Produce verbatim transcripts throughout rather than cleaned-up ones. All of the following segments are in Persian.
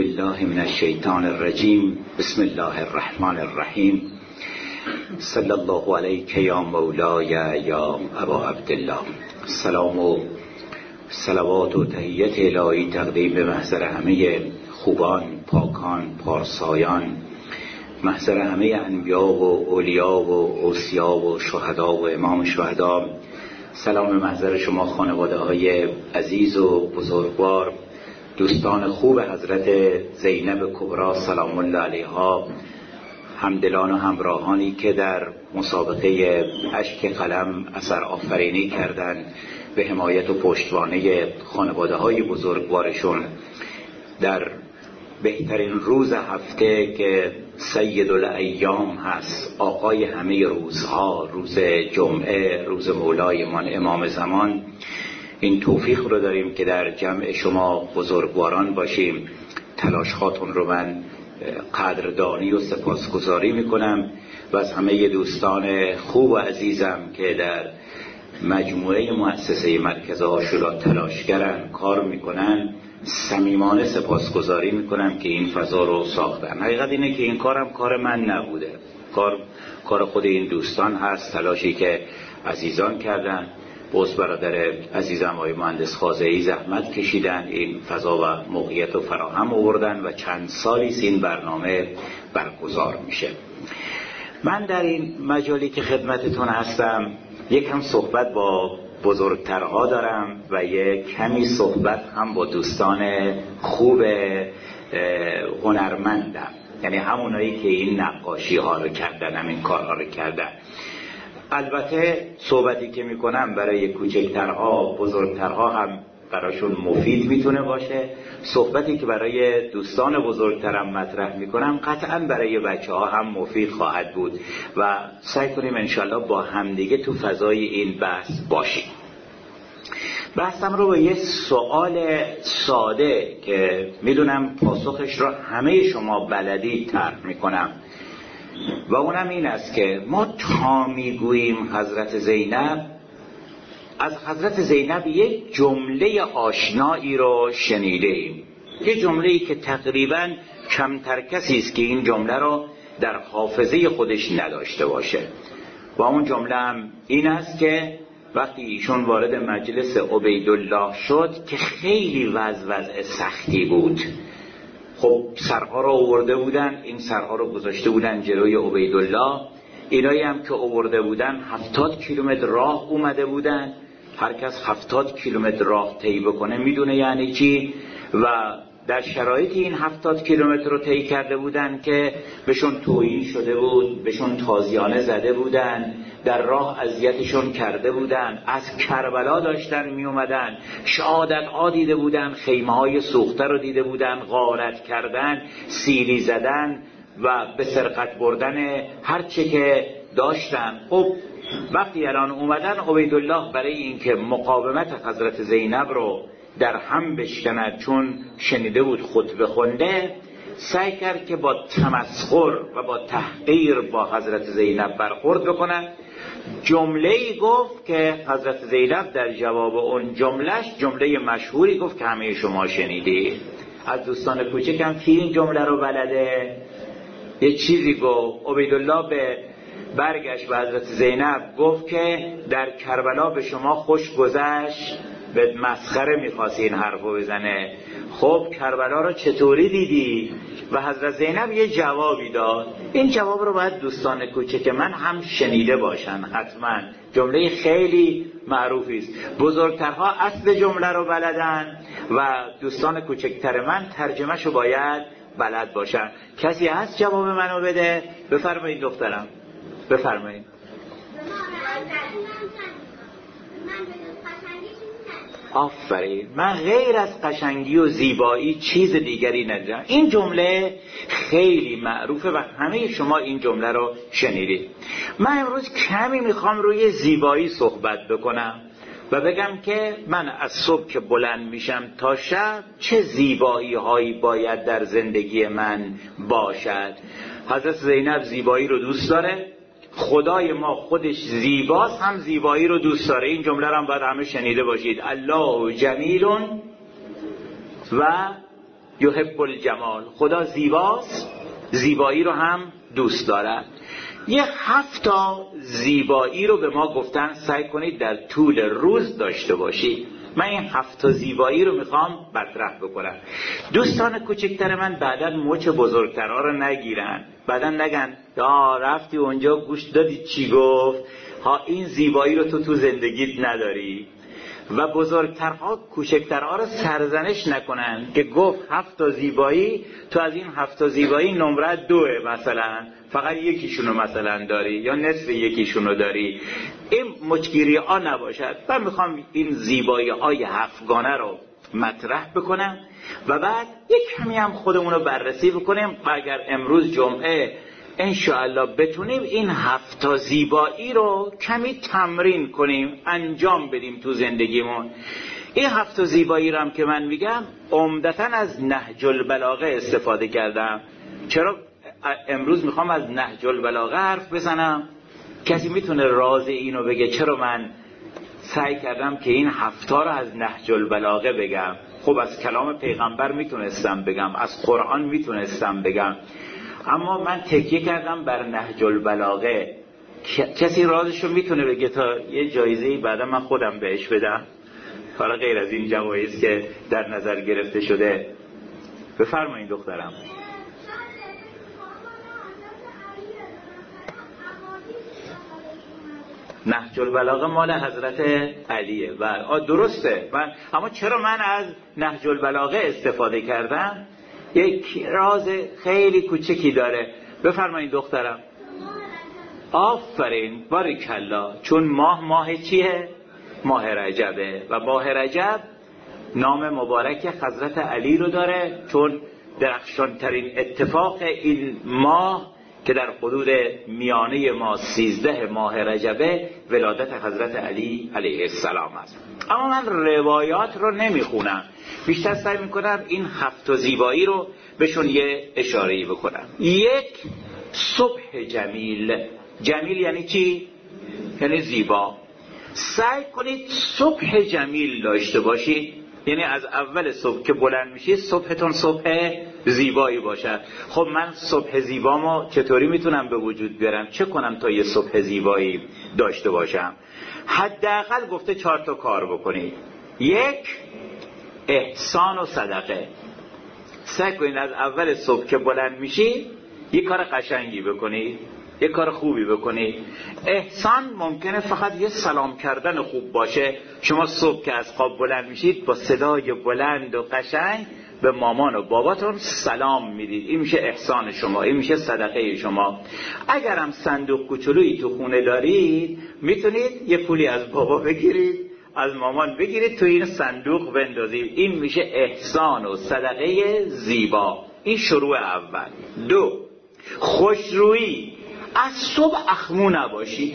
بالله من الشیطان الرجیم. بسم الله الرحمن الرحیم. صلی الله علیک یا مولای یا ابا عبدالله. سلام و صلوات و تحیت الهی تقدیم به محضر همه خوبان، پاکان، پارسایان، محضر همه انبیا و اولیا و اوصیا و شهدا و امام شهدا. سلام محضر شما خانواده های عزیز و بزرگوار، دوستان خوب حضرت زینب کبری سلام الله علیها، همدلان و همراهانی که در مسابقه اشک قلم اثر آفرینی کردند به حمایت و پشتوانه خانواده های بزرگوارشون در بهترین روز هفته که سید الایام هست، آقای همه روزها، روز جمعه، روز مولایمان امام زمان. این توفیق رو داریم که در جمع شما بزرگواران باشیم. تلاش هاتون رو من قدردانی و سپاسگزاری میکنم و از همه دوستان خوب و عزیزم که در مجموعه مؤسسه مرکز عاشورا تلاشگرن، کار میکنن، صمیمانه سپاسگزاری میکنم که این فضا رو ساختن. حقیقت اینه که این کارم کار من نبوده، کار کار خود این دوستان هست، تلاشی که عزیزان کردن. باز برادر عزیزم آقای مهندس خازعی زحمت کشیدن، این فضا و موقعیت رو فراهم آوردن و چند سالی این برنامه برگزار میشه. من در این مجالی که خدمتتون هستم یکم صحبت با بزرگترها دارم و یک کمی صحبت هم با دوستان خوب هنرمندم، یعنی همونایی که این نقاشی ها رو کردن، همین کارها رو کردن. البته صحبتی که میکنم برای کوچکترها، بزرگترها هم براشون مفید میتونه باشه. صحبتی که برای دوستان بزرگترم مطرح میکنم قطعا برای بچه ها هم مفید خواهد بود و سعی کنیم انشالله با همدیگه تو فضای این بحث باشیم. بحثم رو با یه سوال ساده که میدونم پاسخش رو همه شما بلدی طرح میکنم و اونم این است که ما تا میگوییم حضرت زینب، از حضرت زینب یک جمله آشنایی رو شنیده ایم، یک جمله‌ای که تقریباً کمتر کسی است که این جمله رو در حافظه خودش نداشته باشه و اون جمله هم این است که وقتی ایشون وارد مجلس عبیدالله شد که خیلی وضع وضع سختی بود، خب سرها رو آورده بودن، این سرها رو گذاشته بودن جلوی عبیدالله، اینایی هم که آورده بودن هفتاد کیلومتر راه اومده بودن. هر کس هفتاد کیلومتر راه طی بکنه میدونه یعنی چی، و در شرایط این هفتاد کیلومتر رو طی کرده بودن که بهشون توهین شده بود، بهشون تازیانه زده بودن، در راه اذیتشون کرده بودن، از کربلا داشتن می اومدن، شهادت ها دیده بودن، خیمه های سوخته رو دیده بودن، غارت کردن، سیلی زدن و به سرقت بردن هر چه که داشتن. خب وقتی الان اومدن عبیدالله برای اینکه مقاومت حضرت زینب رو در هم بشکند، چون شنیده بود خطبه خونده، سعی کرد که با تمسخر و با تحقیر با حضرت زینب برخورد بکنن. جمله‌ای گفت که حضرت زینب در جواب اون جملهش جمله مشهوری گفت که همه شما شنیدید. از دوستان کوچکم کی این جمله رو بلده؟ یه چیزی گفت عبیدالله، به برگشت به حضرت زینب گفت که در کربلا به شما خوش گذشت، به مسخره میخواست این حرفو بزنه. خب کربلا رو چطوری دیدی؟ و حضرت زینب یه جوابی داد. این جواب رو باید دوستان کوچک من هم شنیده باشن حتما، جمله خیلی معروفی است. بزرگترها اصل جمله رو بلدن و دوستان کوچکتر من ترجمهش رو باید بلد باشن. کسی هست جواب منو بده؟ بفرمایید دخترم، بفرمایید. آفرین. من غیر از قشنگی و زیبایی چیز دیگری ندارم. این جمله خیلی معروفه و همه شما این جمله رو شنیدید. من امروز کمی میخوام روی زیبایی صحبت بکنم و بگم که من از صبح که بلند میشم تا شب چه زیبایی هایی باید در زندگی من باشد. حضرت زینب زیبایی رو دوست داره، خدای ما خودش زیباست، هم زیبایی رو دوست داره. این جمله رو هم باید همه شنیده باشید. الله جمیل و یحب الجمال، خدا زیباست، زیبایی رو هم دوست دارد. یه هفت تا زیبایی رو به ما گفتن سعی کنید در طول روز داشته باشید. من این هفت تا زیبایی رو میخوام مطرح بکنم. دوستان کوچکتر من بعداً مچ بزرگترها رو نگیرن، بعداً نگن یا رفتی اونجا گوش دادی چی گفت، ها این زیبایی رو تو تو زندگیت نداری. و بزرگترها کوچکترها رو سرزنش نکنن که گفت هفت تا زیبایی، تو از این هفت تا زیبایی نمره دوه مثلا، فقط یکیشونو مثلا داری یا نصف یکیشونو داری. این مچگیری ها نباشد. من میخوام این زیبایی های هفتگانه رو مطرح بکنم و بعد یک کمی هم خودمون رو بررسی بکنیم و اگر امروز جمعه انشاءالله بتونیم این هفت تا زیبایی رو کمی تمرین کنیم، انجام بدیم تو زندگیمون. این هفت تا زیبایی رو هم که من میگم عمدتاً از نهج البلاغه استفاده کردم. چرا امروز میخوام از نهج البلاغه حرف بزنم؟ کسی میتونه راز اینو بگه چرا من سعی کردم که این هفت تا رو از نهج البلاغه بگم؟ خب از کلام پیغمبر میتونستم بگم، از قرآن میتونستم بگم، اما من تکیه کردم بر نهج البلاغه. کسی رازشو میتونه بگه تا یه جایزه‌ای بعدا من خودم بهش بدم، حالا غیر از این جوایز که در نظر گرفته شده؟ بفرمایید دخترم. نهج البلاغه مال حضرت علیه و درسته. من اما چرا من از نهج البلاغه استفاده کردم؟ یک راز خیلی کوچکی داره. بفرمایید دخترم. آفرین، باریکالله. چون ماه ماه چیه؟ ماه رجبه و ماه رجب نام مبارک حضرت علی رو داره، چون درخشانترین اتفاق این ماه که در حدود میانه ما سیزده ماه رجبه ولادت حضرت علی علیه السلام است. اما من روایات رو نمیخونم، بیشتر سعی میکنم این هفت تا زیبایی رو بهشون یه اشاره‌ای بکنم. یک، صبح جمیل. جمیل یعنی چی؟ یعنی زیبا. سعی کنید صبح جمیل داشته باشید، یعنی از اول صبح که بلند میشید صبحتون صبح زیبایی باشد. خب من صبح زیبامو چطوری میتونم به وجود بیارم؟ چه کنم تا یه صبح زیبایی داشته باشم؟ حداقل گفته چهار تا کار بکنید. یک، احسان و صدقه. سعی کنید از اول صبح که بلند میشید یه کار قشنگی بکنید، یه کار خوبی بکنید. احسان ممکنه فقط یه سلام کردن خوب باشه. شما صبح که از خواب بلند میشید با صدای بلند و قشنگ به مامان و باباتون سلام میدید، این میشه احسان شما، این میشه صدقه شما. اگرم صندوق کوچولویی تو خونه دارید میتونید یه پولی از بابا بگیرید، از مامان بگیرید تو این صندوق بندازید، این میشه احسان و صدقه زیبا. این شروع اول. دو، خوشرویی. از صبح اخمو نباشید.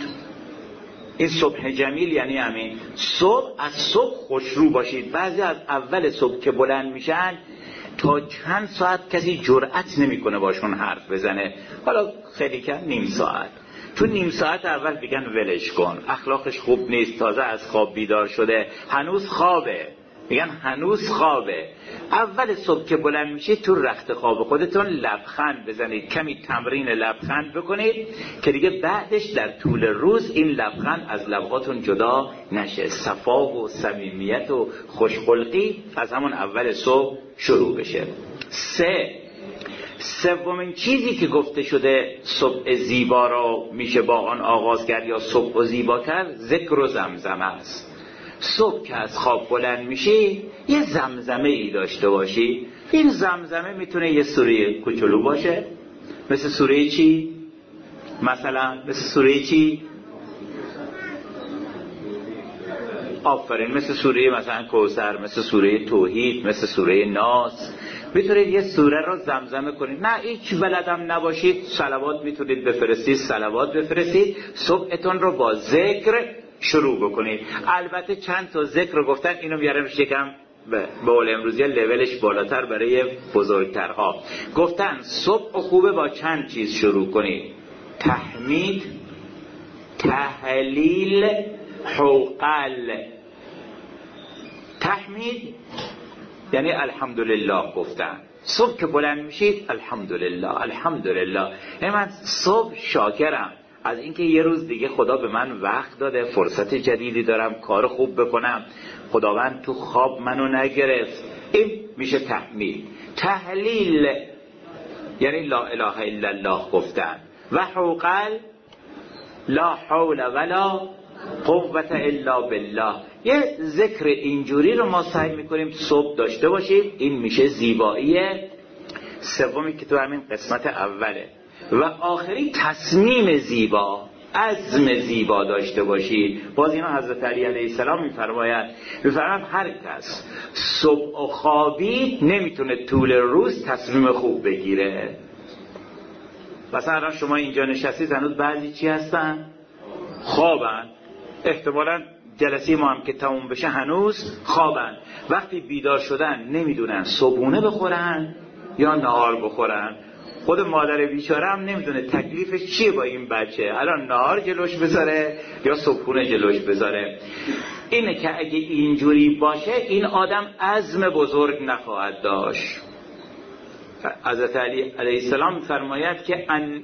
این صبح جمیل یعنی همین، صبح از صبح خوشرو باشید. بعضی از اول صبح که بلند میشن تا چند ساعت کسی جرأت نمیکنه باشون حرف بزنه، حالا خیلی کم نیم ساعت. تو نیم ساعت اول بگن ولش کن، اخلاقش خوب نیست، تازه از خواب بیدار شده، هنوز خوابه، میگن هنوز خوابه. اول صبح که بلند میشید تو رخت خواب خودتون لبخند بزنید، کمی تمرین لبخند بکنید که دیگه بعدش در طول روز این لبخند از لبهاتون جدا نشه. صفا و صمیمیت و خوشخلقی از همون اول صبح شروع بشه. سه، سومین چیزی که گفته شده صبح زیبا را میشه با آن آغاز کرد یا صبح و زیبا کرد، ذکر و زمزمه است. صبح که از خواب بلند میشی یه زمزمه ای داشته باشی. این زمزمه میتونه یه سوره کوچولو باشه، مثل سوره چی؟ مثلا مثل سوره چی؟ آفرین، مثل سوره مثلا کوثر، مثل سوره توحید، مثل سوره ناس. میتونید یه سوره رو زمزمه کنید. نه هیچ بلدم نباشید، صلوات میتونید بفرستید، صلوات بفرستید. صبحتون رو با ذکر شروع بکنید. البته چند تا ذکر رو گفتن، اینو میارم شکم به قول امروزی لولش بالاتر برای بزرگترها. گفتن صبح خوبه با چند چیز شروع کنید: تحمید، تهلیل، حوقل. تحمید یعنی الحمدلله گفتن، صبح که بلند میشید الحمدلله الحمدلله. من صبح شاکرم از اینکه یه روز دیگه خدا به من وقت داده، فرصت جدیدی دارم کار خوب بکنم، خداوند تو خواب منو نگرفت. این میشه تحمیل. تهلیل یعنی لا اله الا الله گفتن و حوقل لا حول ولا قوت الا بالله. یه ذکر اینجوری رو ما سعی میکنیم صبح داشته باشیم. این میشه زیبایی سومی که تو همین قسمت اوله. و آخری تصمیم زیبا، عزم زیبا داشته باشید. باز اینا حضرت علی علیه السلام میفرماید میفرماید هر کس صبح و خوابی نمیتونه طول روز تصمیم خوب بگیره. مثلا الان شما اینجا نشستید، هنوز بعضی چی هستن؟ خوابن. احتمالاً جلسه ما هم که تموم بشه هنوز خوابن. وقتی بیدار شدن نمیدونن صبحونه بخورن یا نهار بخورن. خود مادر بیچاره هم نمیدونه تکلیفش چیه با این بچه، الان نهار جلوش بذاره یا صبحونه جلوش بذاره. اینه که اگه اینجوری باشه این آدم عزم بزرگ نخواهد داشت. حضرت علی علیه السلام می‌فرماید که ان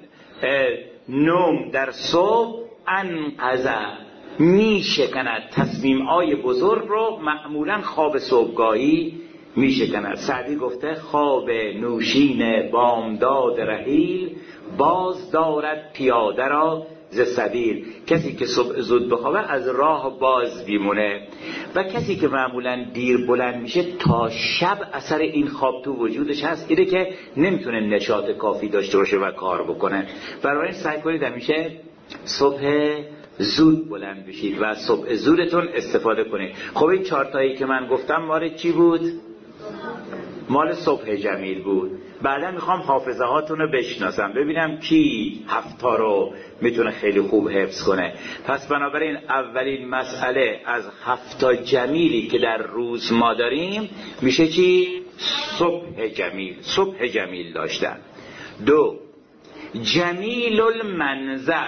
نوم در صبح انقذا میشکند تصمیم‌های بزرگ رو، معمولاً خواب صبحگاهی میشکند. سعدی گفته خواب نوشین بامداد رحیل باز دارد پیاده را ز سبیل. کسی که صبح زود بخوابه از راه باز بیمونه و کسی که معمولا دیر بلند میشه تا شب اثر این خواب تو وجودش هست، اینه که نمیتونه نشاط کافی داشته باشه و کار بکنه. برای این سعی کنید همیشه صبح زود بلند بشید و صبح زودتون استفاده کنید. خب این چارتایی که من گفتم مال چی بود؟ مال صبح جمیل بود. بعدا میخوام حافظه هاتون رو بشناسم ببینم کی هفتا رو میتونه خیلی خوب حفظ کنه. پس بنابراین اولین مسئله از هفتا جمیلی که در روز ما داریم میشه چی؟ صبح جمیل. صبح جمیل داشتن. دو، جمیل المنظر.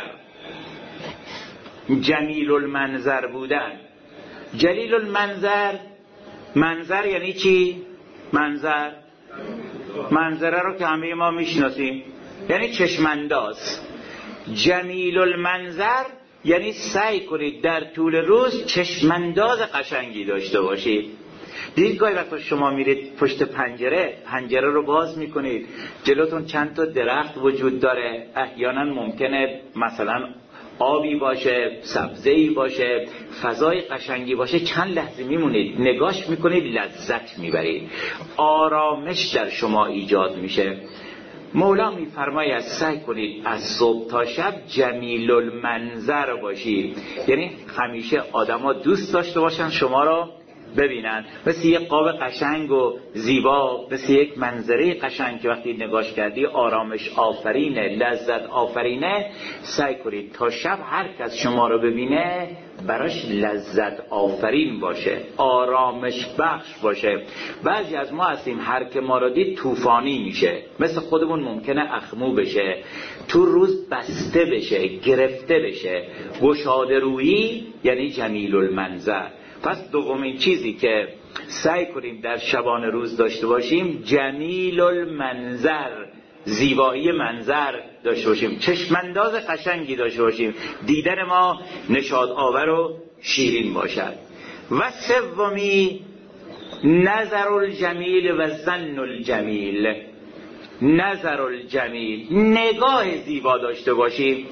جمیل المنظر بودن. جلیل المنظر، منظر یعنی چی؟ منظر منظره رو که همه ما میشناسیم، یعنی چشمانداز. جمیل المنظر یعنی سعی کنید در طول روز چشمانداز قشنگی داشته باشید. دید گاهی وقتا شما میرید پشت پنجره، پنجره رو باز میکنید، جلوتون چند تا درخت وجود داره، احیانا ممکنه مثلا آبی باشه، سبزه‌ای باشه، فضای قشنگی باشه، چند لحظه میمونید نگاش میکنید، لذت میبرید، آرامش در شما ایجاد میشه. مولا میفرماید سعی کنید از صبح تا شب جمیل المنظر باشید، یعنی همیشه آدما دوست داشته باشن شما رو ببینن، مثل یک قاب قشنگ و زیبا، مثل یک منظره قشنگ که وقتی نگاش کردی آرامش آفرینه، لذت آفرینه. سعی کنید تا شب هر کس شما رو ببینه براش لذت آفرین باشه، آرامش بخش باشه. بعضی از ما هستیم هر که ما رو دید طوفانی میشه، مثل خودمون ممکنه اخمو بشه، تو روز بسته بشه، گرفته بشه. گشاده رویی یعنی جمیل المنظر. پس دومین چیزی که سعی کنیم در شبان روز داشته باشیم جمیل المنظر، زیبایی منظر داشته باشیم، چشمانداز قشنگی داشته باشیم، دیدن ما نشاط آور و شیرین باشد. و سومی نظر الجمیل و ظن الجمیل. نظر الجمیل، نگاه زیبا داشته باشیم،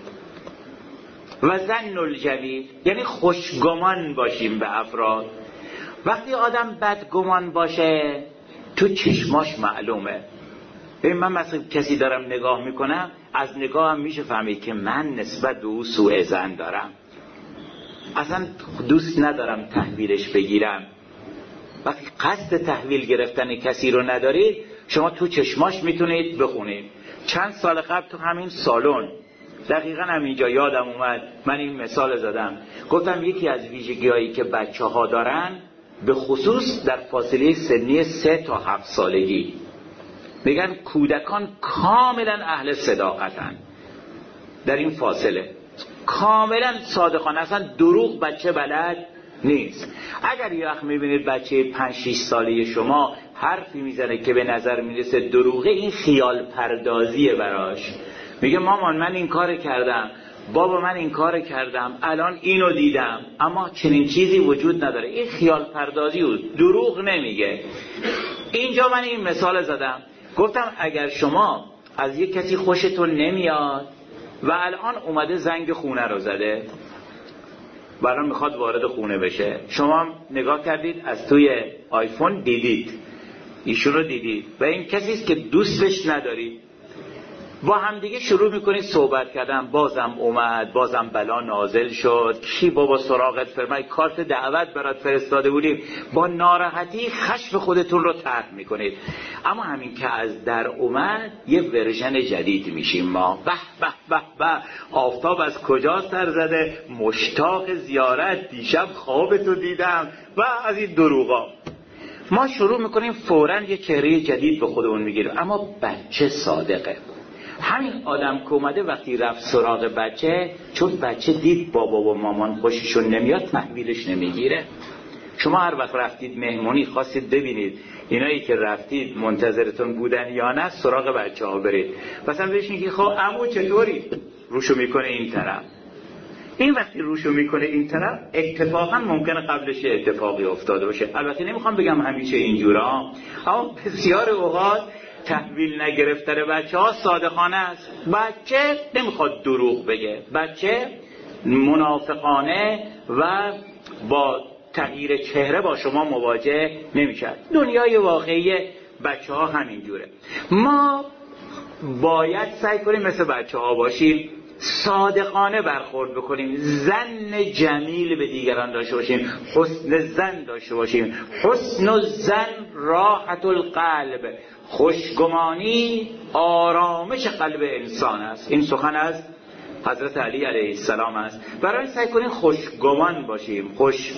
و ظن الجمیل یعنی خوشگمان باشیم به افراد. وقتی آدم بدگمان باشه تو چشماش معلومه. ببین من مثلا کسی دارم نگاه میکنم، از نگاهم میشه فهمید که من نسبت به او سوء ظن دارم، اصلا دوست ندارم تحویلش بگیرم. وقتی قصد تحویل گرفتن کسی رو ندارید شما تو چشماش میتونید بخونید. چند سال قبل تو همین سالن دقیقا همینجا یادم اومد من این مثال زدم، گفتم یکی از ویژگی‌هایی که بچه ها دارن به خصوص در فاصله سنی سه تا هفت سالگی، میگن کودکان کاملا اهل صداقتن. در این فاصله کاملا صادقانه، اصلا دروغ بچه بلد نیست. اگر یه وقت میبینید بچه پنج شش ساله شما حرفی میزنه که به نظر میرسه دروغه، این خیال پردازیه براش. میگه مامان من این کار کردم، بابا من این کار کردم، الان اینو دیدم، اما چنین چیزی وجود نداره. این خیال پردازی بود، دروغ نمیگه. اینجا من این مثال زدم، گفتم اگر شما از یک کسی خوشتون نمیاد و الان اومده زنگ خونه رو زده و الان میخواد وارد خونه بشه، شما نگاه کردید از توی آیفون دیدید ایشون رو دیدید و این کسی است که دوستش ندارید، با همدیگه شروع میکنید صحبت کردن، بازم اومد، بازم بلا نازل شد، کی بابا سراغت فرمای کارت دعوت برات فرستاده بودیم، با ناراحتی خشم خودتون رو طرح میکنید. اما همین که از در اومد یه ورژن جدید میشیم ما، به به به به آفتاب از کجا سر زده، مشتاق زیارت، دیشب خوابتو دیدم و از این دروغا. ما شروع میکنیم فوراً یه چهره جدید به خودمون میگیریم. اما بچه صادقه. همین آدم که اومده وقتی رفت سراغ بچه، چون بچه دید بابا و مامان خوششون نمیاد، تحویلش نمیگیره. شما هر وقت رفتید مهمونی خواستید ببینید اینایی که رفتید منتظرتون بودن یا نه، سراغ بچه ها برید. مثلا بهش میگی خب عمو چطوری؟ روشو میکنه این طرف. این وقتی روشو میکنه این طرف، اتفاقا ممکنه قبلش اتفاقی افتاده باشه. البته نمیخوام بگم همیشه اینجورا، اما بسیار اوقات تحویل نگرفتن بچه ها صادقانه است. بچه نمیخواد دروغ بگه، بچه منافقانه و با تغییر چهره با شما مواجه نمیشه. دنیای واقعی بچه ها همین جوره. ما باید سعی کنیم مثل بچه ها باشیم، صادقانه برخورد بکنیم، ظن جمیل به دیگران داشته باشیم، حسن ظن داشته باشیم. حسن الظن راحت القلب، خوشگمانی آرامش قلب انسان است. این سخن از حضرت علی علیه السلام است. برای سعی کنیم خوشگمان باشیم، خوش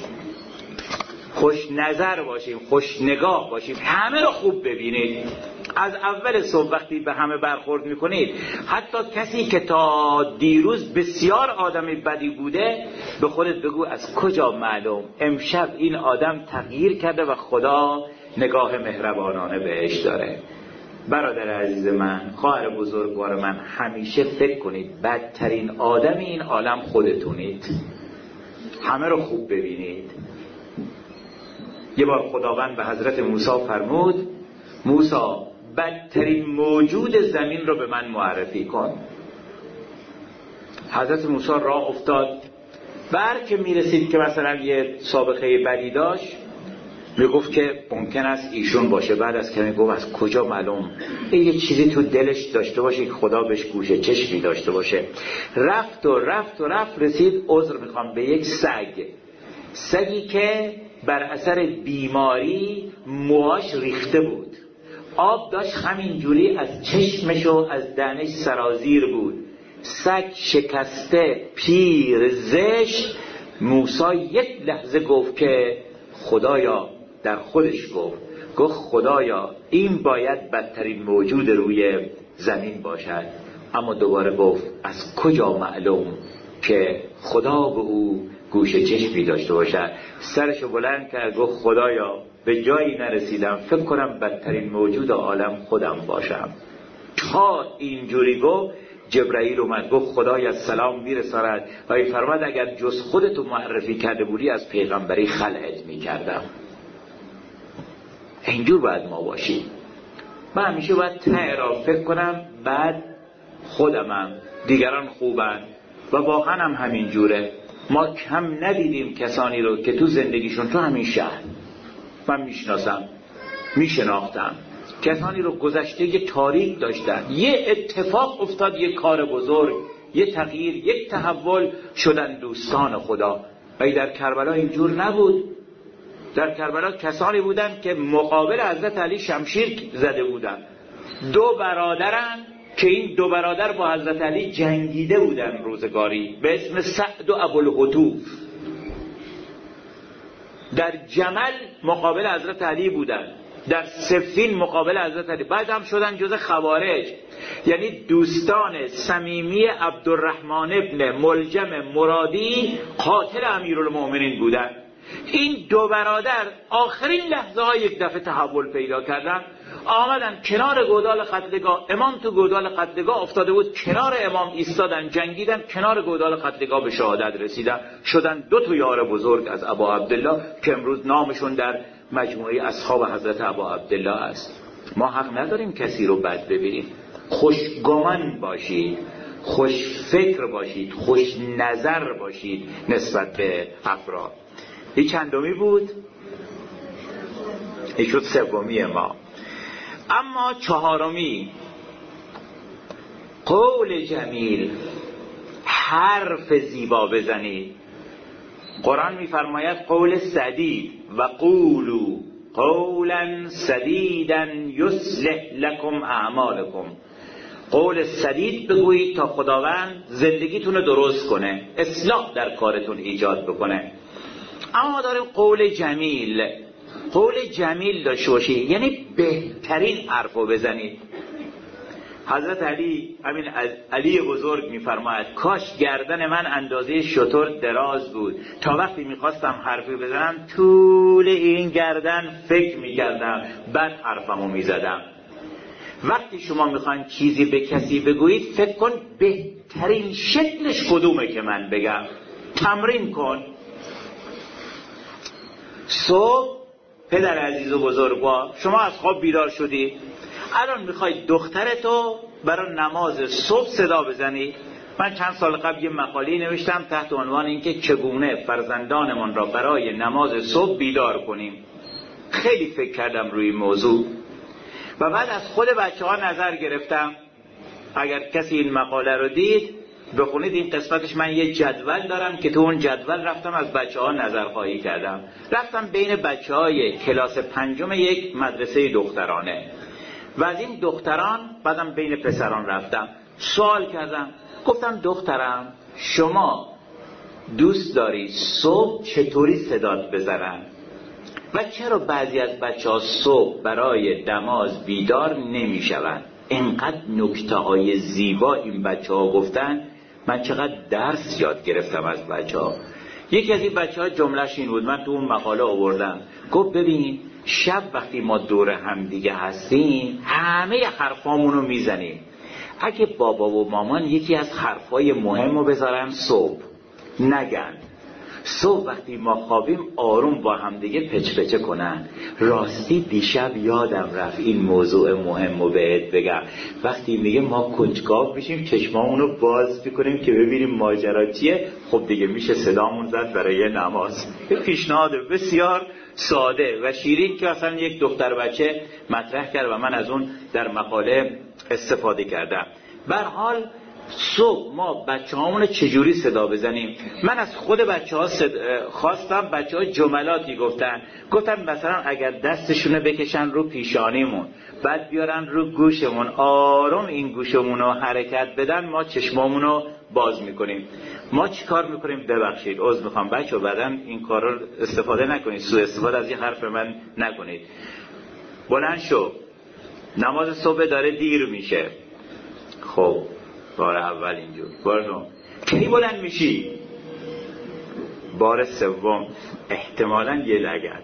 خوش نظر باشیم، خوش نگاه باشیم، همه رو خوب ببینید. از اول صبح وقتی به همه برخورد میکنید، حتی کسی که تا دیروز بسیار آدم بدی بوده، به خودت بگو از کجا معلوم امشب این آدم تغییر کرده و خدا نگاه مهربانانه بهش داره. برادر عزیز من، خواهر بزرگوار من، همیشه فکر کنید بدترین آدم این عالم خودتونید. همه رو خوب ببینید. یه بار خداوند به حضرت موسی فرمود موسی بدترین موجود زمین رو به من معرفی کن. حضرت موسی راه افتاد، بر که میرسید که مثلا یه سابقه بدی داشت، میگفت که ممکن است ایشون باشه. بعد از کمی گفت از کجا معلوم؟ یه چیزی تو دلش داشته باشه که خدا بهش گوشه چشمی داشته باشه. رفت و رفت و رفت، رسید عذر میخوام به یک سگ، سگی که بر اثر بیماری موهاش ریخته بود، آب داشت همینجوری از چشمش و از دهنش سرازیر بود. سگ شکسته، پیر، زشت. موسی یک لحظه گفت که خدایا، در خودش گفت گفت خدایا این باید بدترین موجود روی زمین باشد. اما دوباره گفت از کجا معلوم که خدا به او گوشه چشمی داشته باشد. سرشو بلند کرد گفت خدایا به جایی نرسیدم فکر کنم بدترین موجود عالم خودم باشم. تا اینجوری گفت، جبرائیل اومد گفت خدایا سلام میرساند و این فرماد اگر جز خودتو معرفی کرده بودی از پیغمبری خلعت میکردم. اینجور باید ما باشیم. من همیشه باید ته را فکر کنم، بعد خودمم، دیگران خوبن و واقعا هم همین جوره. ما کم ندیدیم کسانی رو که تو زندگیشون، تو همین شهر من میشناسم، میشناختم کسانی رو گذشته یه تاریخ داشتن، یه اتفاق افتاد، یه کار بزرگ، یه تغییر، یک تحول، شدن دوستان خدا. و در کربلا اینجور نبود. در کربلا کسانی بودن که مقابل حضرت علی شمشیر زده بودن، دو برادرن که این دو برادر با حضرت علی جنگیده بودن روزگاری به اسم سعد و ابوالهتوف. در جمل مقابل حضرت علی بودن، در صفین مقابل حضرت علی. بعد هم شدن جز خوارج، یعنی دوستان صمیمی عبدالرحمن ابن ملجم مرادی، قاتل امیرالمؤمنین بودن. این دو برادر آخرین لحظه ها یک دفعه تحول پیدا کردن، آمدن کنار گودال قتلگاه. امام تو گودال قتلگاه افتاده بود، کنار امام ایستادن، جنگیدن، کنار گودال قتلگاه به شهادت رسیدن، شدن دو تا یار بزرگ از ابا عبدالله که امروز نامشون در مجموعه اصحاب حضرت ابا عبدالله است. ما حق نداریم کسی رو بد ببینیم. خوشگمان باشید، خوش فکر باشید، خوش نظر باشید نسبت به افراد. این چندمی بود؟ این شد سومی ما. اما چهارمی، قول جمیل، حرف زیبا بزنید. قرآن می‌فرماید قول سدید و قولوا قولا سدیدا یصلح لكم اعمالکم. قول سدید بگویید تا خداوند زندگیتون رو درست کنه، اصلاح در کارتون ایجاد بکنه. اما داریم قول جمیل. قول جمیل داشته باشید یعنی بهترین حرفو بزنید. حضرت علی، همین علی بزرگ میفرماید کاش گردن من اندازه شتر دراز بود، تا وقتی میخواستم حرفی بزنم طول این گردن فکر میکردم بعد حرفمو میزدم. وقتی شما میخواین چیزی به کسی بگویید فکر کن بهترین شکلش کدومه که من بگم. تمرین کن. صبح پدر عزیز و بزرگوار، شما از خواب بیدار شدی، الان میخواید دخترتو برای نماز صبح صدا بزنی. من چند سال قبل یه مقاله نوشتم تحت عنوان اینکه چگونه فرزندانمان را برای نماز صبح بیدار کنیم. خیلی فکر کردم روی موضوع و بعد از خود بچه ها نظر گرفتم. اگر کسی این مقاله رو دید بخونید، این قسمتش من یه جدول دارم که تو اون جدول رفتم از بچه ها نظرخواهی کردم. رفتم بین بچه های کلاس پنجم یک مدرسه دخترانه و از این دختران بعدم بین پسران رفتم سوال کردم. گفتم دخترم شما دوست داری صبح چطوری صدات بزنن و چرا بعضی از بچه ها صبح برای نماز بیدار نمی شوند؟ اینقدر نکته های زیبا این بچه ها گفتن، من چقدر درس یاد گرفتم از بچه ها. یکی از این بچه ها جملهش این بود، من تو اون مقاله آوردم، گفت ببین شب وقتی ما دور هم دیگه هستیم همه حرفامونو میزنیم، اگه بابا و مامان یکی از حرفای مهم رو بذارن صبح نگن، صبح وقتی ما خوابیم آروم با هم دیگه پچ پچه کنن. راستی دیشب یادم رفت این موضوع مهم رو بهت بگم. وقتی میگه ما کنجکاو بشیم چشمامونو باز بکنیم که ببینیم ماجرا چیه، خب دیگه میشه صدامون زد برای نماز. یه پیشنهاد بسیار ساده و شیرین که اصلا یک دختر بچه مطرح کرد و من از اون در مقاله استفاده کردم. به هر حال صبح ما بچه هامونو چجوری صدا بزنیم؟ من از خود بچه ها خواستم، بچه ها جملاتی گفتن. گفتن مثلا اگر دستشونو بکشن رو پیشانیمون بعد بیارن رو گوشمون، آروم این گوشمونو حرکت بدن، ما چشمامونو باز میکنیم. ما چی کار میکنیم؟ ببخشید عذر میخوام بچه ها، بعداً این کار رو استفاده نکنید، سوء استفاده از این حرف من نکنید. بلند شو، نماز صبح داره دیر میشه. خب بار اول اینجور، بار دوم کی بلند میشی؟ بار سوم احتمالاً یه لگد،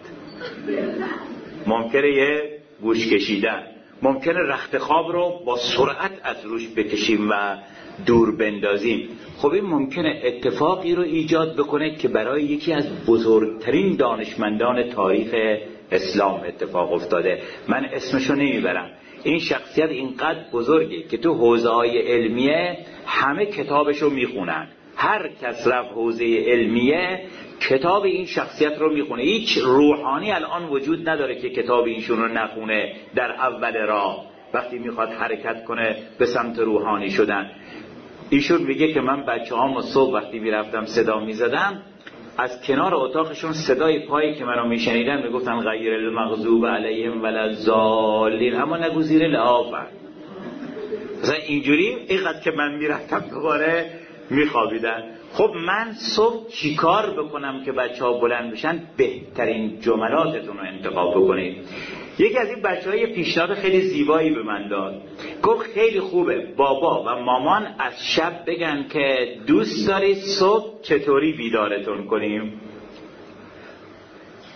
ممکنه یه گوش کشیدن، ممکنه رخت خواب رو با سرعت از روش بکشیم و دور بندازیم. خب این ممکنه اتفاقی رو ایجاد بکنه که برای یکی از بزرگترین دانشمندان تاریخ اسلام اتفاق افتاده. من اسمشو نمیبرم. این شخصیت اینقدر بزرگه که تو حوزه‌های علمیه همه کتابشو میخونن. هر کس رفت حوزه علمیه کتاب این شخصیت رو میخونه. هیچ روحانی الان وجود نداره که کتاب ایشون رو نخونه در اول راه وقتی میخواد حرکت کنه به سمت روحانی شدن. ایشون میگه که من بچه‌هامو صبح وقتی میرفتم صدا میزدم، از کنار اتاقشون صدای پایی که منو میشنیدن میگفتن غیر المغضوب علیهم ولا الضالین، اما نگو زیر لعافن. مثلا اینجوری اینقدر که من میرفتم دوباره میخوابیدن. خب من صبح چیکار بکنم که بچه ها بلند بشن؟ بهترین جملاتتون رو انتخاب بکنید. یکی از این بچه های پیشنهاد خیلی زیبایی به من داد، گفت خیلی خوبه بابا و مامان از شب بگن که دوست داری صبح چطوری بیدارتون کنیم.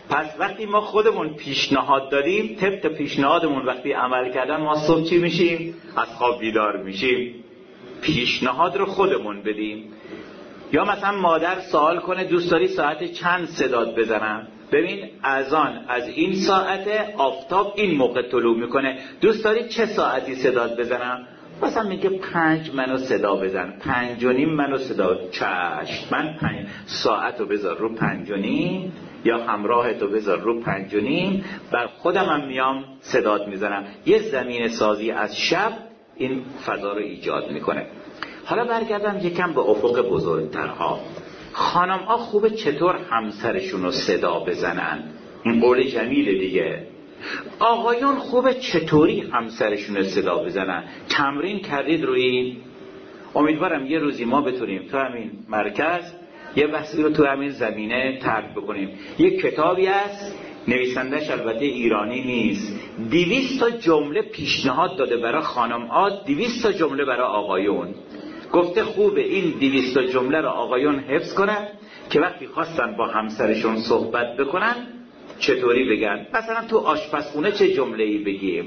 پس وقتی ما خودمون پیشنهاد دادیم، طبق پیشنهادمون وقتی عمل کردن، ما صبح چی میشیم؟ از خواب بیدار میشیم. پیشنهاد رو خودمون بدیم. یا مثلا مادر سوال کنه دوست داری ساعت چند صدات بزنم؟ ببین اذان از این ساعته، آفتاب این موقع طلوع میکنه، دوست داری چه ساعتی صدات بزنم؟ مثلا میگه پنج منو صدا بزن، پنج و نیم منو صدا. چشم، من پنج ساعت رو بذار رو پنج و نیم، یا همراهتو بذار رو پنج و نیم، بر خودم هم میام صدات میزنم. یه زمین سازی از شب این فضا رو ایجاد میکنه. حالا برگردم یکم به افق بزرگترها. خانم ها خوبه چطور همسرشون رو صدا بزنن؟ این قول جمیله دیگه. آقایون خوبه چطوری همسرشون رو صدا بزنن؟ تمرین کردید روی این؟ امیدوارم یه روزی ما بتونیم تو همین مرکز یه بحثی رو تو همین زمینه طرح بکنیم. یه کتابی هست، نویسندش البته ایرانی نیست، دویست تا جمله پیشنهاد داده برای خانم ها، دویست تا جمله برای آقایون. گفته خوبه این دویست تا جمله رو آقایون حفظ کنن که وقتی خواستن با همسرشون صحبت بکنن چطوری بگن. مثلا تو آشپزخونه چه جمله‌ای بگیم؟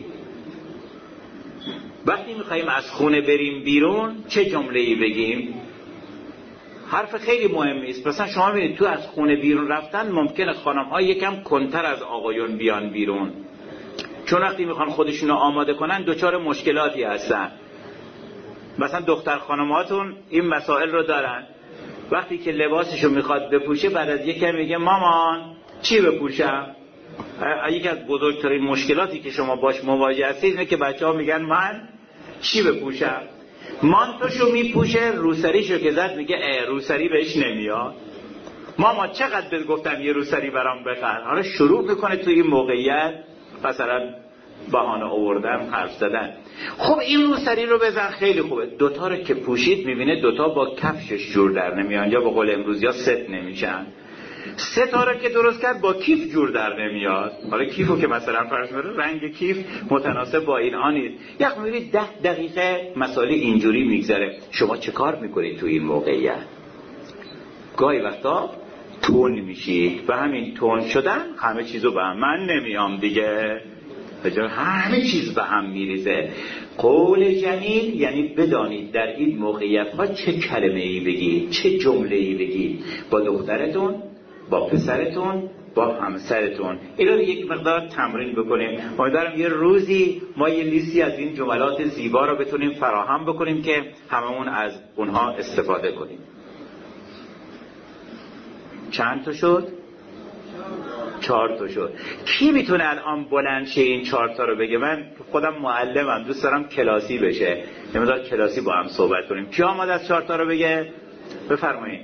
وقتی میخواییم از خونه بریم بیرون چه جمله‌ای بگیم؟ حرف خیلی مهمی است. مثلا شما ببینید تو از خونه بیرون رفتن ممکنه خانم‌ها یکم کنتر از آقایون بیان بیرون، چون وقتی میخوان خودشون رو آماده کنن دچار مشکلاتی هستن. مثلا دختر خانماتون این مسائل رو دارن، وقتی که لباسشو میخواد بپوشه بعد از یکم میگه مامان چی بپوشم؟ یکی از بزرگترین مشکلاتی که شما باش مواجه هستید اینه که بچه‌ها میگن من چی بپوشم؟ مانتوشو میپوشه، روسریشو که زد میگه اه روسری بهش نمیاد. ماما چقدر بهت گفتم یه روسری برام بخر. حالا شروع میکنه تو این موقعیت مثلا بهانه آوردن، حرف زدن. خب این روسری رو بزن خیلی خوبه. دوتا رو که پوشید میبینه دوتا با کفشش جور در نمیان، یا به قول امروزی ها ست نمیشن. سه تا رو که درست کرد با کیف جور در نمیاد. حالا کیفو که مثلا فرض کنید رنگ کیف متناسب با این آن نیست. یک میبینید ده دقیقه مسائل اینجوری میگذره. شما چه کار میکنید تو این موقعیت؟ گاهی وقتا تون میشید و همین تون شدن همه چیزو به هم، من نمیام دیگه، همه چیز به هم میریزه. قول جمیل یعنی بدانید در این موقعیت ها چه کلمه ای بگید، چه جمله ای بگید با دخترتون، با پسرتون، با همسرتون. اینا رو یک مقدار تمرین بکنیم. امیدوارم یه روزی ما یه لیستی از این جملات زیبا رو بتونیم فراهم بکنیم که هممون از اونها استفاده کنیم. چند تا شد؟ چهار تا شد. کی میتونه الان بلند شه این چهار تا رو بگه؟ من خودم معلمم، دوست دارم کلاسی بشه، نمیدونم کلاسی با هم صحبت کنیم. کی آماده از چهار تا رو بگه؟ بفرمایید.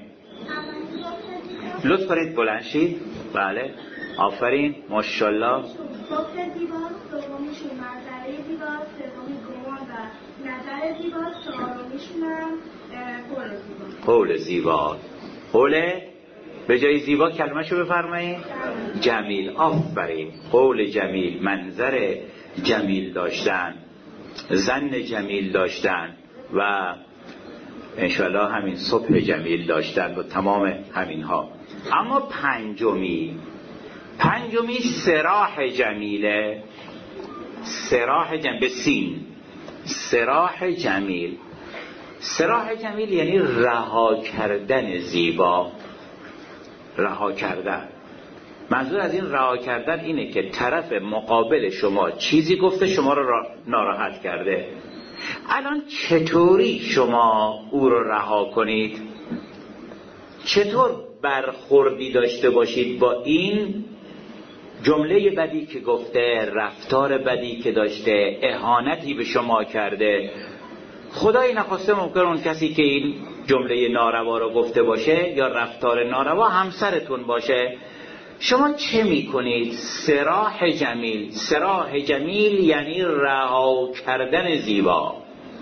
لطف کنید بلند شید. بله آفرین، ماشاءالله. صبح دیوار، دومیشون منظره دیوار، سومی گمان و نظر دیوار، چهارمیشونم قول زیبا. قول زیبا. قول به جای زیبا کلمه‌شو بفرمایید. جمیل. آفرین. قول جمیل، منظر جمیل داشتن، ظن جمیل داشتن و انشاءالله همین صبح جمیل داشتن و تمام همین ها. اما پنجمی پنجمی سراح جمیله. سراح جمیل به سین. سراح جمیل. سراح جمیل یعنی رها کردن زیبا. رها کردن. منظور از این رها کردن اینه که طرف مقابل شما چیزی گفته شما رو ناراحت کرده. الان چطوری شما او رو رها کنید؟ چطور برخوردی داشته باشید با این جمله بدی که گفته، رفتار بدی که داشته، اهانتی به شما کرده؟ خدای نخواسته ممکن اون کسی که این جمله ناروا رو گفته باشه یا رفتار ناروا همسرتون باشه. شما چه میکنید؟ سراح جمیل. سراح جمیل یعنی رها کردن زیبا.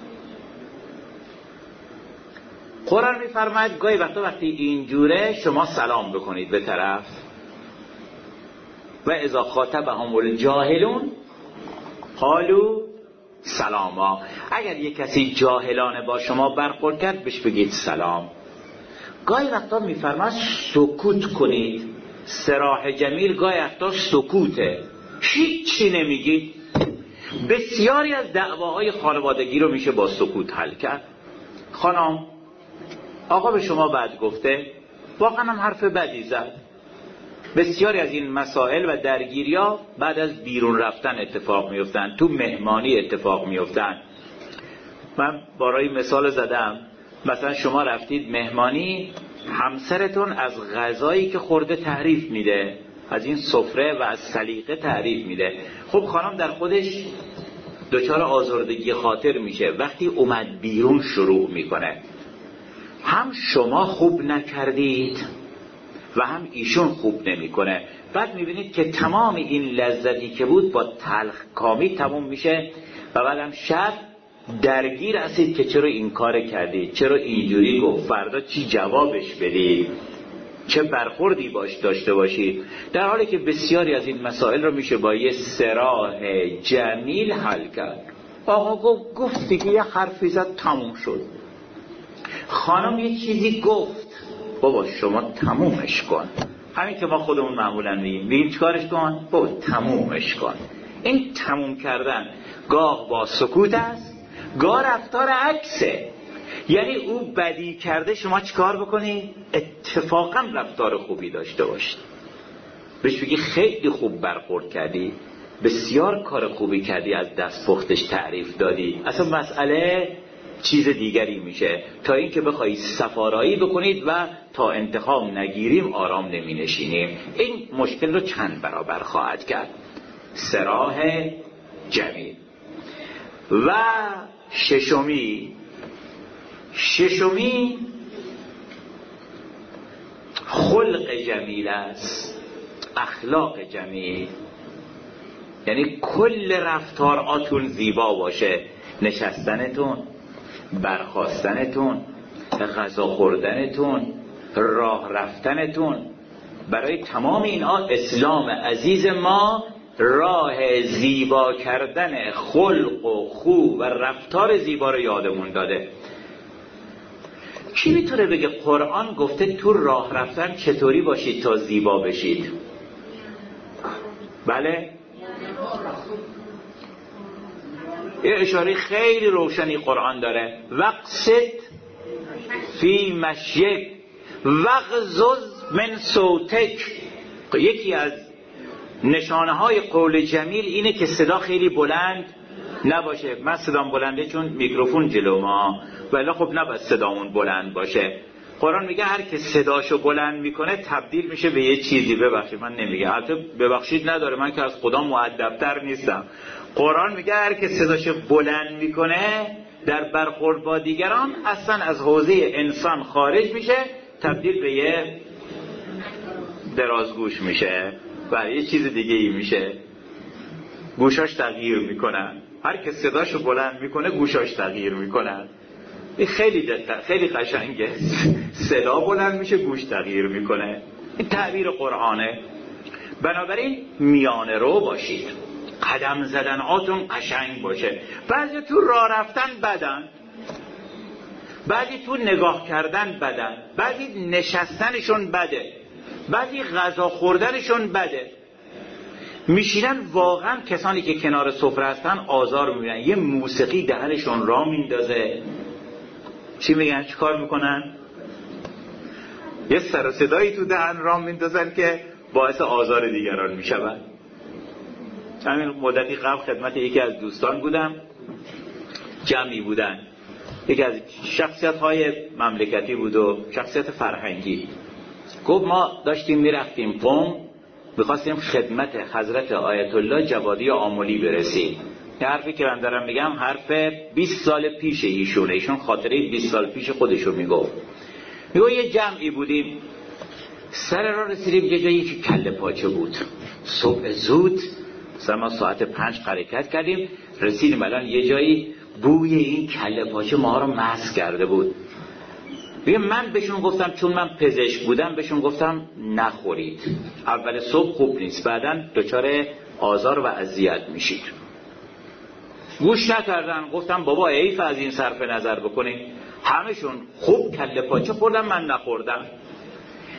قرآن میفرماید گاهی وقتا وقتی اینجوره شما سلام بکنید به طرف. و اذا خاطبهم الجاهلون قالوا سلاما. اگر یک کسی جاهلانه با شما برخورد کرد بهش بگید سلام. گاهی وقتا میفرماید سکوت کنید. سراح جمیل گاهی وقتا سکوته، هیچی نمیگی. بسیاری از دعواهای خانوادگی رو میشه با سکوت حل کرد. خانم آقا به شما بد گفته، واقعا هم حرف بدی زد. بسیاری از این مسائل و درگیری‌ها بعد از بیرون رفتن اتفاق میفتن، تو مهمانی اتفاق میفتن. من برای مثال زدم، مثلا شما رفتید مهمانی، همسرتون از غذایی که خورده تعریف میده، از این سفره و از سلیقه تعریف میده. خب خانم در خودش دچار آزردگی خاطر میشه. وقتی اومد بیرون شروع میکنه، هم شما خوب نکردید و هم ایشون خوب نمیکنه. بعد میبینید که تمام این لذتی که بود با تلخ کامی تموم میشه و بعدم شب درگیر هستید که چرا این کار کردید، چرا اینجوری گفت، فردا چی جوابش بدید، چه برخوردی باش داشته باشید. در حالی که بسیاری از این مسائل رو میشه با یه سراح جمیل حل کرد. آقا گفت گفت دیگه یه حرفی زد تموم شد. خانم یه چیزی گفت، بابا شما تمومش کن. همین که ما خودمون معمولا میگیم بگیم چیکارش کن؟ بابا تمومش کن. این تموم کردن گاه با سکوت است، گاه رفتار عکسه. یعنی او بدی کرده، شما چیکار بکنی؟ اتفاقا رفتار خوبی داشته باشید، بهش بگی خیلی خوب برخورد کردی، بسیار کار خوبی کردی، از دست پختش تعریف دادی. اصلا مسئله چیز دیگری میشه، تا اینکه بخوایی سفارایی بکنید و تا انتقام نگیریم آرام نمی نشینیم. این مشکل رو چند برابر خواهد کرد. سراح جمیل. و ششمی ششمی خلق جمیل است، اخلاق جمیل. یعنی کل رفتاراتون زیبا باشه، نشستنتون، برخاستنتون، غذا خوردنتون، راه رفتنتون. برای تمام اینا اسلام عزیز ما راه زیبا کردن خلق و خو و رفتار زیبا رو یادمون داده. کی میتونه بگه قرآن گفته تو راه رفتن چطوری باشید تا زیبا بشید؟ بله؟ یه اشاره خیلی روشنی قرآن داره. وقصد فی مشیک وغضض من صوتک. یکی از نشانه های قول جمیل اینه که صدا خیلی بلند نباشه. من صدام بلنده چون میکروفون جلو ما، ولی خب نباید صدامون بلند باشه. قرآن میگه هر که صداشو بلند میکنه تبدیل میشه به یه چیزی. ببخشید من نمیگه، البته ببخشید نداره، من که از خدا مؤدب‌تر نیستم. قرآن میگه هر که صداشو بلند میکنه در برخورد با دیگران اصلا از حوزه انسان خارج میشه، تبدیل به یه درازگوش میشه و یه چیز دیگه ای میشه. گوشاش تغییر میکنن. هر که صداشو بلند میکنه گوشاش تغییر میکنن. این خیلی دقیق، خیلی قشنگه. صدا بلند میشه، گوش تغییر میکنه. این تعبیر قرآنه. بنابراین میانه رو باشید، قدم زدن آتون قشنگ باشه. بعضی تو راه رفتن بدن، بعضی تو نگاه کردن بدن، بعضی نشستنشون بده، بعضی غذا خوردنشون بده. میشینن واقعا کسانی که کنار سفره هستن آزار میبینن. یه موسیقی دهنشون را میندازه. چی میگن؟ چی کار میکنن؟ یه سر و صدایی تو دهن را میندازن که باعث آزار دیگران میشون. همین مدتی قبل خدمت یکی از دوستان بودم، جمعی بودن، یکی از شخصیت های مملکتی بود و شخصیت فرهنگی. گفت ما داشتیم میرفتیم قم، میخواستیم خدمت حضرت آیت الله جوادی آملی برسیم. یه حرفی که من دارم میگم حرف بیست سال پیش ایشونه، ایشون خاطره بیست سال پیش خودشو میگفت. میگو یه جمعی بودیم، سر را رسیدیم یه جایی که کله پاچه بود. صبح زود مثلا ما ساعت پنج حرکت کردیم، رسیدیم الان یه جایی بوی این کله پاچه ما رو مست کرده بود. بگم من بهشون گفتم، چون من پزشک بودم بهشون گفتم نخورید، اول صبح خوب نیست، بعداً دچار آزار و اذیت میشید. گوش نکردن. گفتم بابا حیف از این صرف نظر بکنید. همشون خوب کله پاچه خوردن، من نخوردم.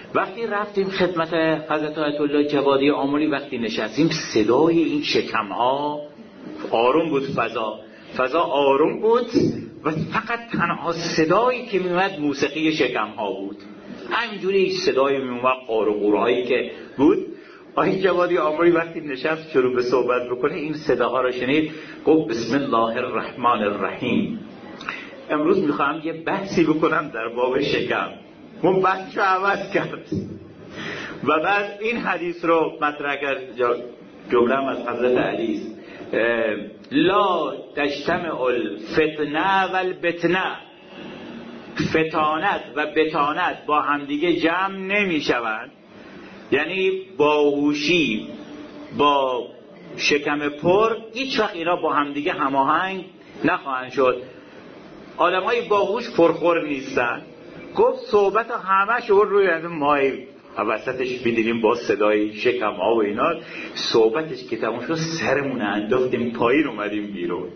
وقتی رفتیم خدمت حضرت آیت الله جوادی آملی، وقتی نشستیم صدای این شکم‌ها آروم بود، فضا فضا آروم بود و فقط تنها صدایی که میومد موسیقی شکم‌ها بود. همینجوری صدای میومد قارقورهایی که بود. آیت جوادی آملی وقتی نشست شروع به صحبت بکنه، این صداها رو شنید، گفت بسم الله الرحمن الرحیم. امروز میخوام یه بحثی بکنم در باب شکم. اون بحث رو عوض کرد و بعد این حدیث رو مطرح کرد. جمله از حضرت علی است: لا تجتمع الفتنه و البتنه. فتانت و بتانت با همدیگه جمع نمی شوند. یعنی باهوشی با شکم پر هیچ وقت اینا با همدیگه هماهنگ نخواهند شد. آدم های باهوش پرخور نیستن. گفت صحبت همه شور روی مای وسطش بیدیدیم با صدای شکم ها و اینا، صحبتش که تمام شد سرمون انداختیم پایین اومدیم بیرون.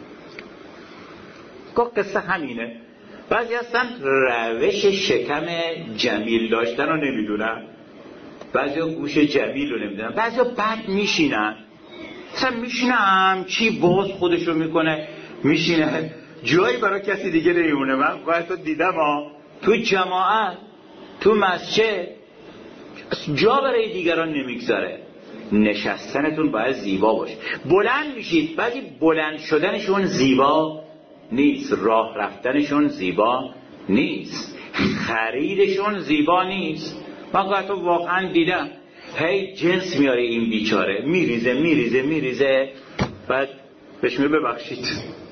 گفت قصه همینه. بعضی هستن روش شکم جمیل داشتن رو نمیدونن، بعضی ها گوش جمیل رو نمیدونن، بعضی ها بد میشینن. مثلا میشینم چی باز خودشو میکنه، میشینه جایی برای کسی دیگه نمیمونه. من باید تو دیدم ها تو جماعت تو مسجد جا برای دیگران نمیگذاره. نشستنتون باید زیبا باشه. بلند میشید، بعضی بلند شدنشون زیبا نیست، راه رفتنشون زیبا نیست، خریدشون زیبا نیست. من تو واقعا دیدم هی جنس میاره این بیچاره، میریزه میریزه میریزه، بعد بهش میگه ببخشید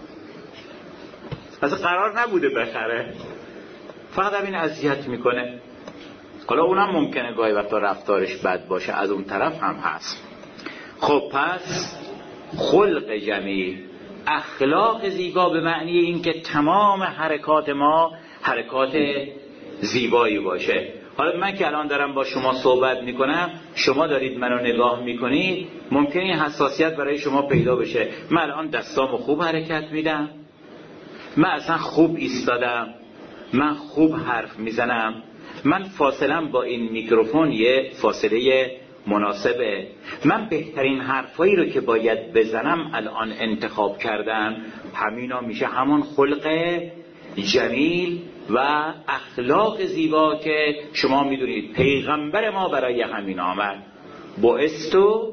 اصلا قرار نبوده بخره، فقط همین اذیت میکنه. حالا اونم ممکنه گاهی وقتا رفتارش بد باشه، از اون طرف هم هست. خب پس خلق جمیل، اخلاق زیبا به معنی این که تمام حرکات ما حرکات زیبایی باشه. حالا من که الان دارم با شما صحبت میکنم، شما دارید منو نگاه میکنید، ممکنه این حساسیت برای شما پیدا بشه. من الان دستامو خوب حرکت میدم، من اصلا خوب ایستادم، من خوب حرف میزنم، من فاصلم با این میکروفون یه فاصله مناسبه، من بهترین حرفایی رو که باید بزنم الان انتخاب کردم. همینا میشه همون خلق جمیل و اخلاق زیبا که شما میدونید پیغمبر ما برای همین آمد. بعثتو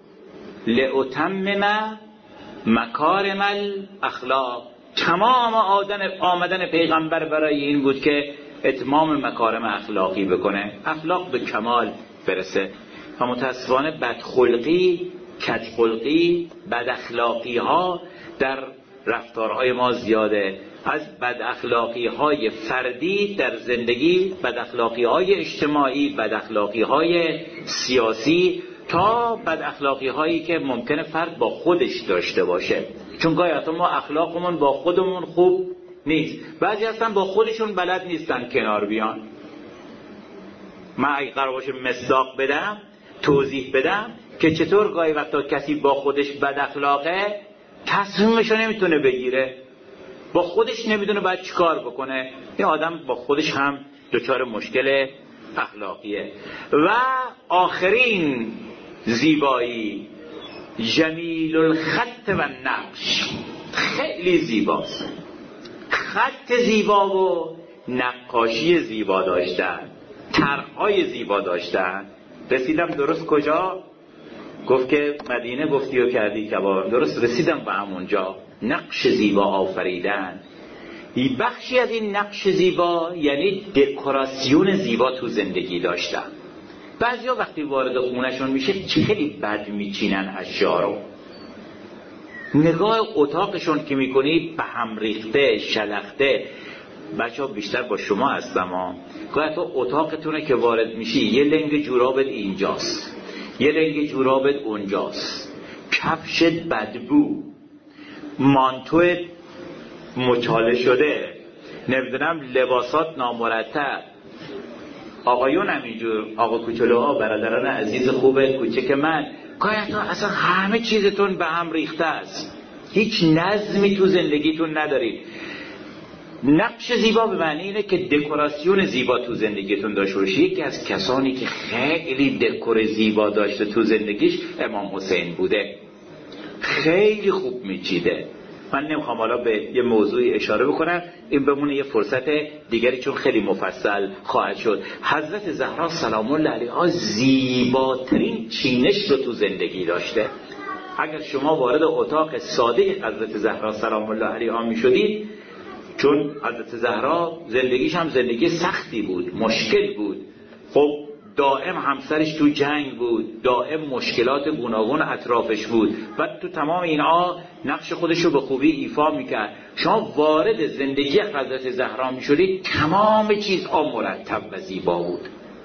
لأتمم مکارم الاخلاق. تمام آمدن پیغمبر برای این بود که اتمام مکارم اخلاقی بکنه، اخلاق به کمال برسه. و متاسفانه بدخلقی، کجخلقی، بد اخلاقی ها در رفتارهای ما زیاده. از بد اخلاقی های فردی در زندگی، بد اخلاقی های اجتماعی، بد اخلاقی های سیاسی، تا بد اخلاقی هایی که ممکنه فرد با خودش داشته باشه. چون گاهی وقتا ما اخلاقمون با خودمون خوب نیست. بعضی هستن با خودشون بلد نیستن کنار بیان. من اگه قرار باشه مصداق بدم، توضیح بدم که چطور گاهی وقتا کسی با خودش بد اخلاقه، تصمیمشو نمیتونه بگیره، با خودش نمیدونه باید چیکار بکنه. این آدم با خودش هم دچار مشکل اخلاقیه. و آخرین زیبایی، جمیل الخط و نقش، خیلی زیباست. خط زیبا و نقاشی زیبا داشتن، طرح‌های زیبا داشتن. رسیدم درست کجا؟ گفت که مدینه گفتی و کردی کبار. درست رسیدم به همونجا. نقش زیبا آفریدن. این بخشی از این نقش زیبا یعنی دکوراسیون زیبا تو زندگی داشتن. بعضیا وقتی وارد خونشون میشه خیلی بد میچینن اشیا رو. نگاه اتاقشون که میکنی به هم ریخته، شلخته. بچه ها بیشتر با شما هستم ها. گاهی تو اتاقتونه که وارد میشی یه لنگ جورابت اینجاست، یه لنگ جورابت اونجاست، کفشت بدبو، مانتوت مچاله شده، نمیدونم لباسات نامرتب. آقایون همینجور، آقا کوچولوها، برادران عزیز خوبه کوچک من، گاهی اصلا همه چیزتون به هم ریخته است، هیچ نظمی تو زندگیتون ندارید. نقش زیبا به معنی اینه که دکوراسیون زیبا تو زندگیتون داشته باشید. یکی از کسانی که خیلی دکور زیبا داشته تو زندگیش امام حسین بوده، خیلی خوب میچیده. من نمیخوام حالا به یه موضوعی اشاره بکنم، این بمونه یه فرصت دیگری چون خیلی مفصل خواهد شد. حضرت زهرا سلام الله علیها زیباترین چینش رو تو زندگی داشته. اگر شما وارد اتاق ساده حضرت زهرا سلام الله علیها میشدید، چون حضرت زهرا زندگیش هم زندگی سختی بود، مشکل بود، خب دائم همسرش تو جنگ بود، دائم مشکلات گوناگون اطرافش بود و تو تمام اینها نقش خودش رو به خوبی ایفا میکرد. شما وارد زندگی حضرت زهرا میشدید، تمام چیزها مرتب و زیبا بود.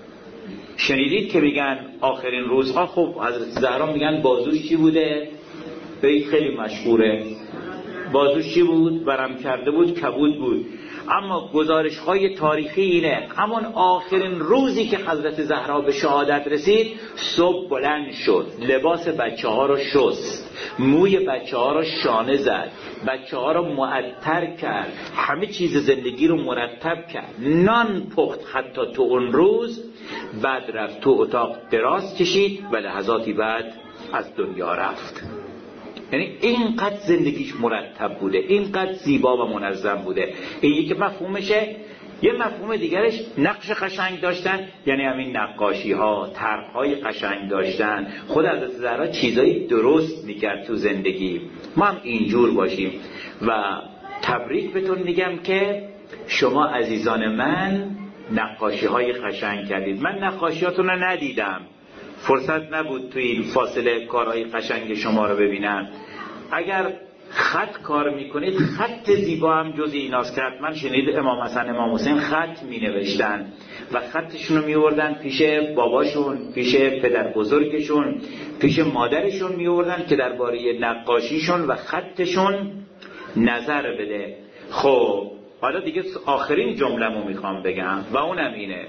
شنیدید که میگن آخرین روزها، خب حضرت زهرا میگن بازوش چی بوده؟ بیت خیلی مشهوره، بازوش چی بود؟ ورم کرده بود، کبود بود. اما گزارش های تاریخی اینه همون آخرین روزی که حضرت زهرا به شهادت رسید، صبح بلند شد، لباس بچه ها رو شست، موی بچه ها رو شانه زد، بچه ها رو معطر کرد، همه چیز زندگی رو مرتب کرد، نان پخت حتی تو اون روز. بعد رفت تو اتاق دراز کشید و لحظاتی بعد از دنیا رفت. یعنی اینقدر زندگیش مرتب بوده، اینقدر زیبا و منظم بوده. این یکی مفهومشه. یه مفهوم دیگرش نقش قشنگ داشتن، یعنی همین نقاشی ها، طرح های قشنگ داشتن. خود حضرت زهرا چیزایی درست میکرد تو زندگی. ما هم اینجور باشیم و تبریک بهتون میگم که شما عزیزان من نقاشی های قشنگ کردید. من نقاشیاتون رو ندیدم، فرصت نبود توی این فاصله کارهای قشنگ شما رو ببینم. اگر خط کار میکنید، خط زیبا هم جز ایناست. کرد من شنید امام حسن امام حسین خط می نوشتن و خطشون رو می آوردن پیش باباشون، پیش پدر بزرگشون، پیش مادرشون می آوردن که درباره نقاشیشون و خطشون نظر بده. خب حالا دیگه آخرین جمله‌مو میخوام بگم و اونم اینه.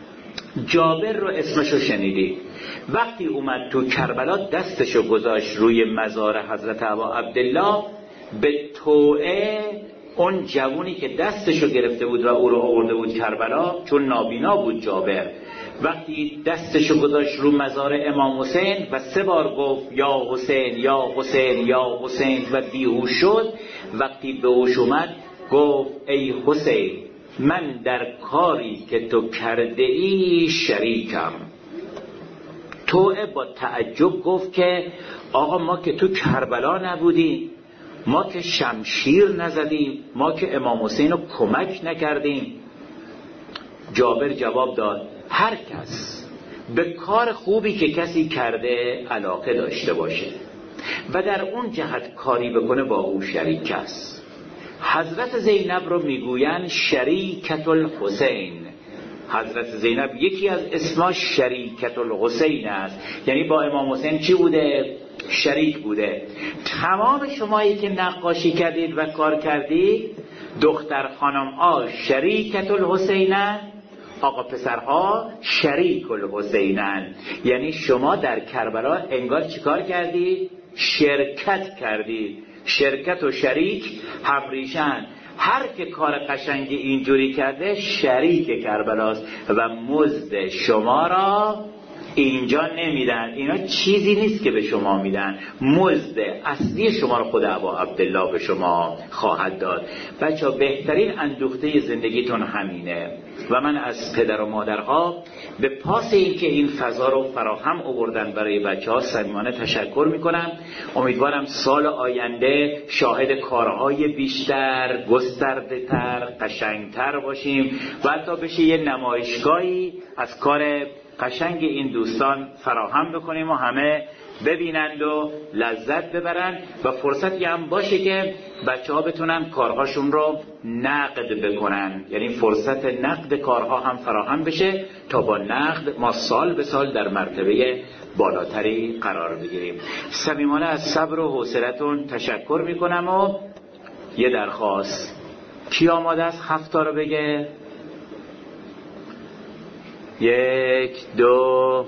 جابر رو اسمشو شنیدی؟ وقتی اومد تو کربلا دستشو گذاشت روی مزار حضرت ابا عبدالله، به توعه اون جوونی که دستشو گرفته بود و او رو آورده بود کربلا، چون نابینا بود جابر، وقتی دستشو گذاشت رو مزار امام حسین و سه بار گفت یا حسین یا حسین یا حسین و بیهوش شد، وقتی به هوش اومد گفت ای حسین، من در کاری که تو کرده ای شریکم. توعه با تعجب گفت که آقا ما که تو کربلا نبودیم، ما که شمشیر نزدیم، ما که امام حسین رو کمک نکردیم. جابر جواب داد هر کس به کار خوبی که کسی کرده علاقه داشته باشه و در اون جهت کاری بکنه با او شریک است. حضرت زینب رو میگوین شریکت الحسین. حضرت زینب یکی از اسماش شریکت الحسین است، یعنی با امام حسین چی بوده؟ شریک بوده. تمام شمایی که نقاشی کردید و کار کردید، دختر خانم ها شریکت الحسینن، آقا پسرها شریک الحسینن. یعنی شما در کربلا انگار چیکار کردید؟ شرکت کردید. شرکت و شریک همریشن. هر که کار قشنگی اینجوری کرده شریک کربلاست و مزد شما را اینجا نمیدن. اینا چیزی نیست که به شما میدن، مزد اصلی شما رو خود ابا عبدالله به شما خواهد داد. بچه بهترین اندوخته زندگیتون همینه و من از پدر و مادرها به پاس این که این فضا رو فراهم آوردن برای بچه ها صمیمانه تشکر میکنم. امیدوارم سال آینده شاهد کارهای بیشتر، گسترده تر، قشنگتر باشیم و حتی بشه یه نمایشگاهی از کار قشنگ این دوستان فراهم بکنیم و همه ببینند و لذت ببرند و فرصتی هم باشه که بچه ها بتونن کارهاشون رو نقد بکنن، یعنی فرصت نقد کارها هم فراهم بشه تا با نقد ما سال به سال در مرتبه بالاتری قرار بگیریم. صمیمانه از صبر و حوصلتون تشکر میکنم و یه درخواست. کی آماده است هفتا رو بگه؟ یک، دو،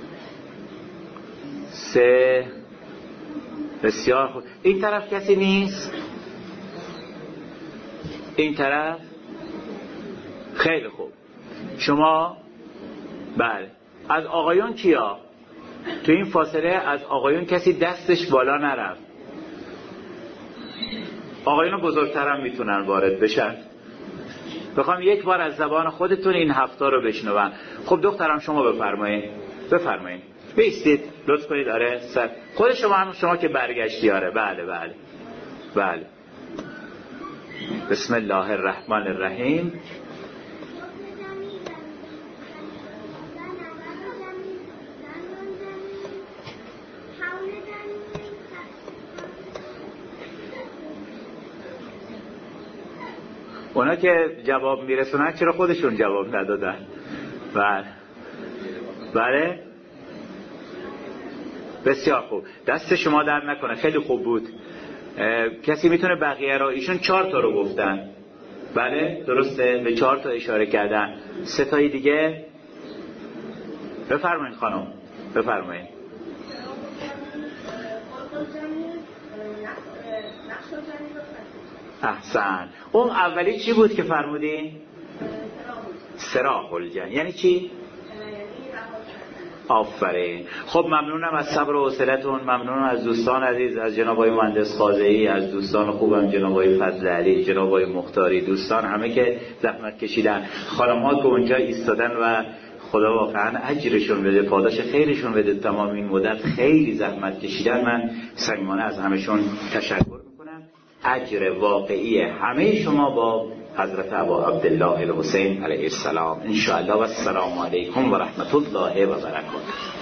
سه. بسیار خوب. این طرف کسی نیست؟ این طرف. خیلی خوب. شما بله. از آقایون کیا؟ تو این فاصله از آقایون کسی دستش بالا نرفت. آقایون بزرگتر هم میتونن وارد بشن. بخوام یک بار از زبان خودتون این هفته رو بشنون. خب دخترم شما بفرمایید. بفرمایید. بیستید لطف کنید. آره سر خود شما هم شما که برگشتی. آره بله بله بله. بسم الله الرحمن الرحیم. اونا که جواب میرسونن چرا خودشون جواب ندادن؟ بله بله بسیار خوب. دست شما در نکنه. خیلی خوب بود. کسی میتونه بقیه را؟ ایشون چهار تا رو گفتن. بله درسته. به چهار تا اشاره کردن. سه تایی دیگه بفرمایید خانم. بفرمایید. احسن. اون اولی چی بود که فرمودین؟ سراح الجن. یعنی چی؟ آفرین. خب ممنونم از صبر و حوصلتون. ممنونم از دوستان عزیز، از جناب آقای مهندس خازئی، از دوستان خوبم جناب آقای فضل علی، جناب آقای مختاری، دوستان همه که زحمت کشیدن، خانم‌ها که اونجا ایستادن و خدا واقعا اجرشون بده، پاداش خیرشون بده. تمام این مدت خیلی زحمت کشیدن. من صمیمانه از همشون تشکر میکنم. اجر واقعی همه شما با حضرت ابا عبدالله الحسین علیه السلام ان شاء الله. و السلام علیکم و رحمت الله و برکاته.